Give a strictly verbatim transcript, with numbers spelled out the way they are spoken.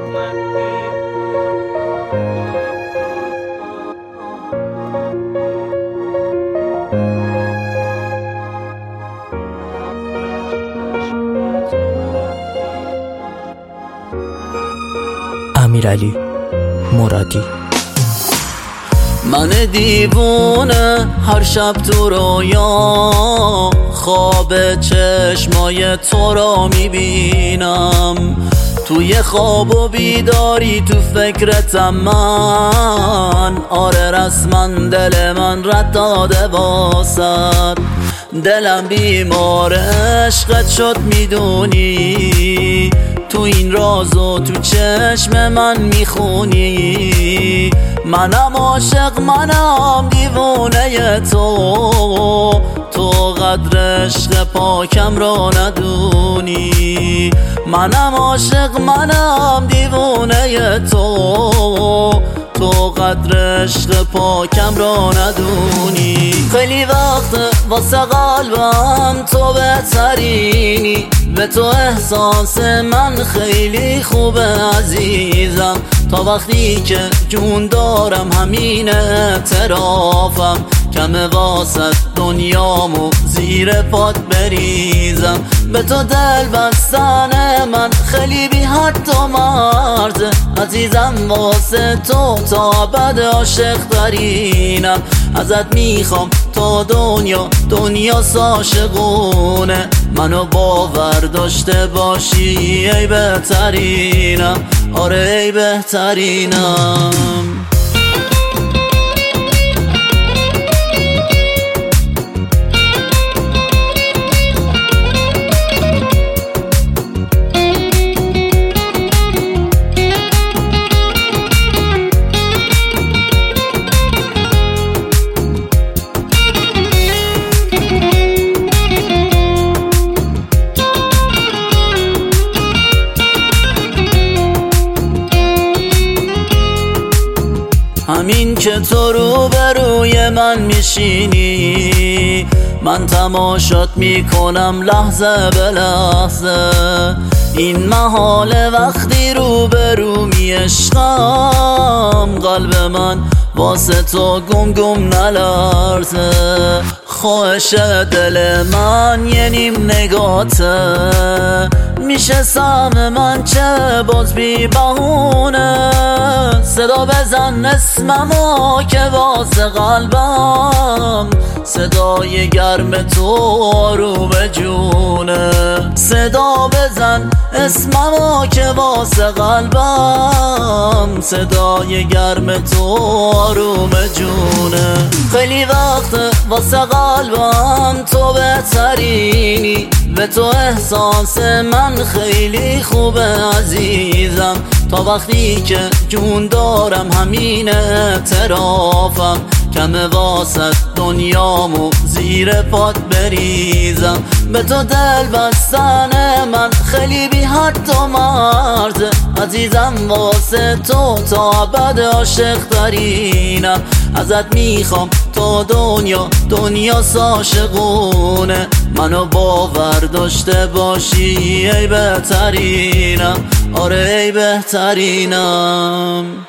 امیرعلی مرادی. من دیوونه هر شب تو رویا خواب چشمای تو را میبینم، توی خواب و بیداری تو فکرتم من. آره رسما دل من رد داده واسد، دلم بیمار عشقت شد میدونی، تو این رازو تو چشم من میخونی. منم عاشق منم دیوونه تو، تو قدر عشق پاکم را ندونی. منم عاشق منم دیوونه تو، تو قدر عشق پاکم را ندونی. خیلی وقت واسه قلبم تو بهترینی، به تو احساس من خیلی خوبه عزیزم. تا وقتی که جون دارم همین اعترافم، کمه واسه دنیامو زیر پات بریزم. به تو دل بستن من خیلی بی حد و مرزه عزیزم، واسه تو تا ابد عاشق ترینم. ازت میخوام تا دنیا دنیا عاشقونه، منو باور داشته باشی ای بهترینم. آره ای بهترینم. همین که تو رو به روی من میشینی، من تماشات میکنم لحظه به لحظه. این محال وقتی رو به رو میعشقم، قلب من واسه تو گم گم نلرزه. خواهش دل من یه نیم نگاته، میشه سهم من چه باز بی بهونه. صدا بزن اسممو که واسه قلبم، صدای گرم تو رو به جونه. صدا بزن اسممو که واسه قلبم، صدای گرم تو رو به جونه. خیلی وقت واسه قلبم تو بهترینی، به تو احساس من خیلی خوبه عزیزم. تا وقتی که جون دارم همین اعترافم، کمه واسه دنیامو زیر پات بریزم. به تو دل بستن من خیلی بی حد و مرزه عزیزم، واسه تو تا ابد عاشق ترینم. ازت میخوام تا دنیا دنیا عاشقونه، منو باور داشته باشی ای بهترینم. آره ای بهترینم.